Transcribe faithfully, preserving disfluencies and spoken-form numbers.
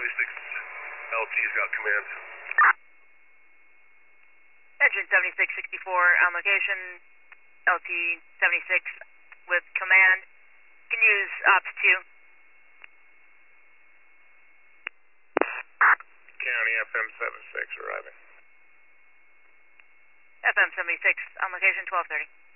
seventy-six, L T's got command. Engine seventy-six sixty-four on location, L T seventy-six with command. Can use ops two. County F M seventy-six arriving. F M seventy-six on location, twelve thirty.